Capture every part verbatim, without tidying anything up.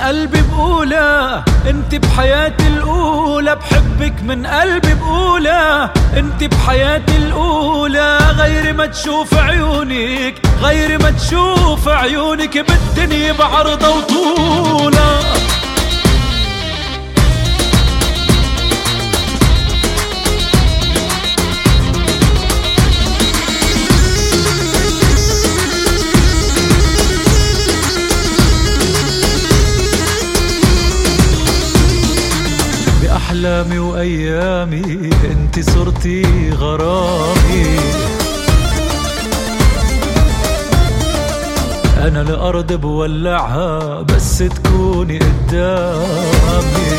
قلبي بقولها، انت بحياتي الأولى، بحبك من قلبي بقولها، انت بحياتي الأولى. غير ما تشوف عيونك، غير ما تشوف عيونك بالدنيا بعرضها وطولها. أحلامي وأيامي انت صرتي غرامي، أنا الأرض بولعها بس تكوني قدامي.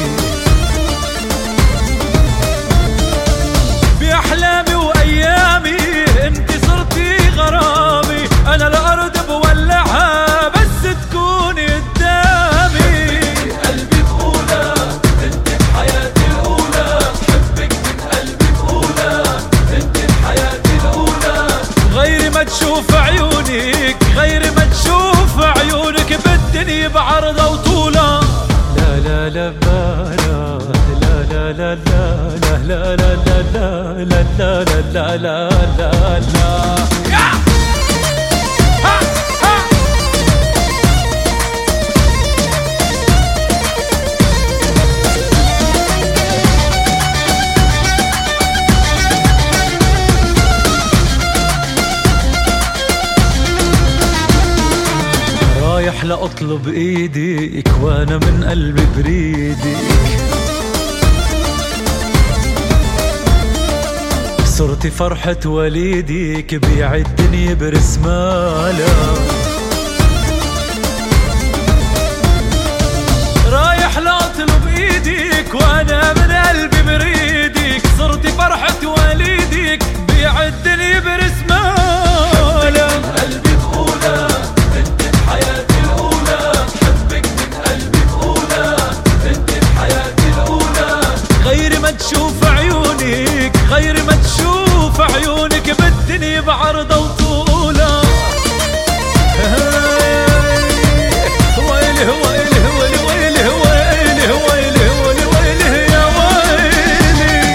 بأحلامي وأيامي انت صرتي غرامي، أنا الأرض بولعها بس تكوني قدامي. قلبي بقولها انت بحياتي الأولى، بحبك من قلبي بقولها انت بحياتي الأولى. غير ما تشوف عيونك، غير ما تشوف عيونك بالدنيا بعرضها وطولها. لا لا لا لا لا لا لا لا لا لا لا لا لا لا لا لا. رايح لأطلب ايدك وانا من قلبي بريدك، صرتي فرحة وليدك، بيع الدنيا برسمالها. رايح لأطلب ايدك وانا من قلبي بريدك، صرتي فرحة وليدك، بيع الدنيا برسمالها. قلبي بقولها انت بحياتي الأولى، بحبك من قلبي بقولها انت بحياتي الأولى. غير ما تشوف عيونك، غير ما تشوف عيونك بالدنيا بعرضها وطولها. ويله ويله ويله ويله ويله ويله ويله ويله يا ويلي.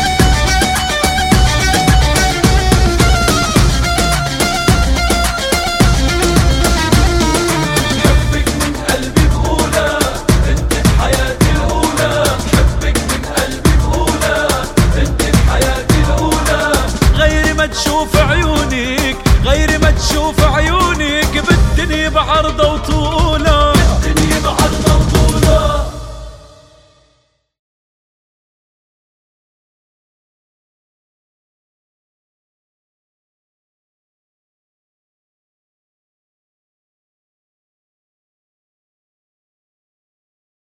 بحبك من قلبي بقولها انت بحياتي الأولى، بحبك من قلبي بقولها انت بحياتي الأولى. غير ما تشوف عيونك، غير ما تشوف عيونك بالدنيا بعرضها وطولها.